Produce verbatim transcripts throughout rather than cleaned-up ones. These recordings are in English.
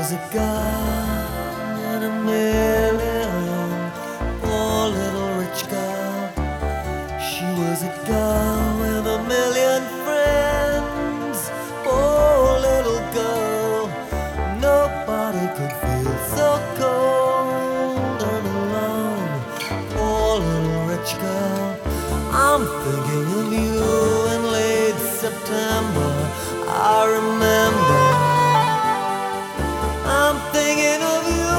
was a girl in a million, poor little rich girl. She was a girl with a million friends, poor little girl. Nobody could feel so cold and alone, poor little rich girl. I'm thinking of you in late September, I remember. I'm thinking of you,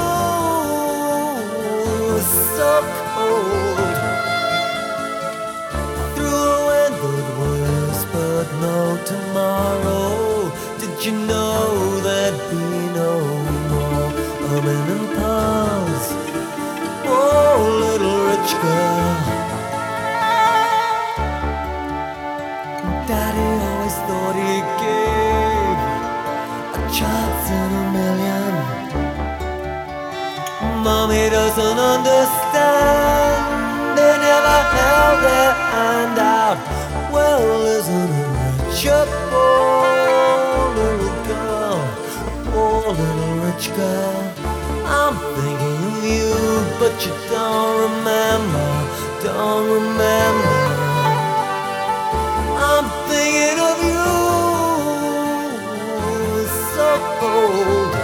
so cold. Through a wind that whispered no tomorrow. Did you know there'd be no more humming and pause? Oh, little rich girl. Daddy always thought he gave a chance in a million. Mommy doesn't understand. They never held their hand out. Well, isn't it rich? A poor little girl, poor little rich girl. I'm thinking of you, but you don't remember, don't remember. I'm thinking of you, so cold.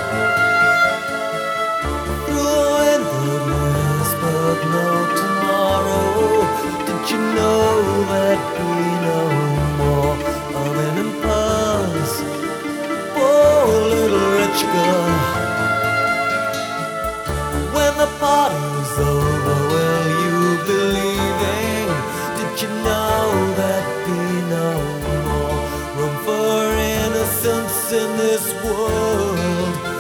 Through a wind that whispered no tomorrow. Did you know there'd be no more humming and buzz? Oh, little rich girl. When the party's over, will you be leaving? Did you know there'd be no more room for innocence in this world?